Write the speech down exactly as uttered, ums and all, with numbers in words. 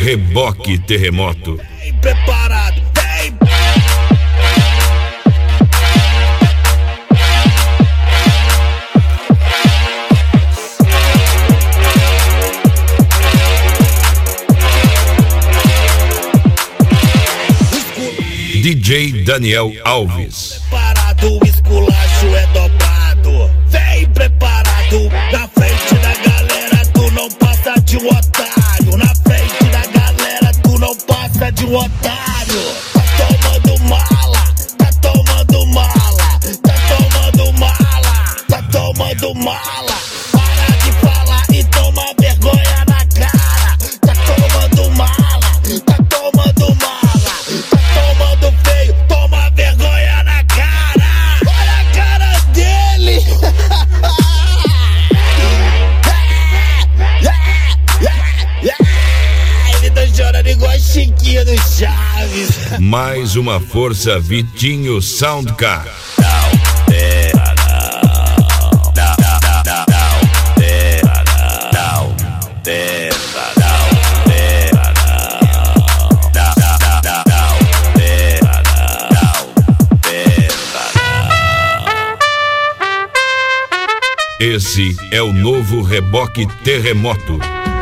Reboque Terremoto. Vem preparado, vem. D J Daniel Alves. Preparado, o esculacho é dobrado. Vem preparado, na frente da galera tu não passa de um otário. Na frente da galera tu não passa de um otário. Tá tomando mala, tá tomando mala, tá tomando mala, tá tomando mala. Para de falar e toma vergonha na cara. Tá tomando mala, tá tomando mala, tá tomando feio, toma vergonha na cara. Olha a cara dele. Ele tá chorando igual a Chiquinha do Chaves. Mais uma força Vitinho Soundcar. Esse é o novo Reboque Terremoto.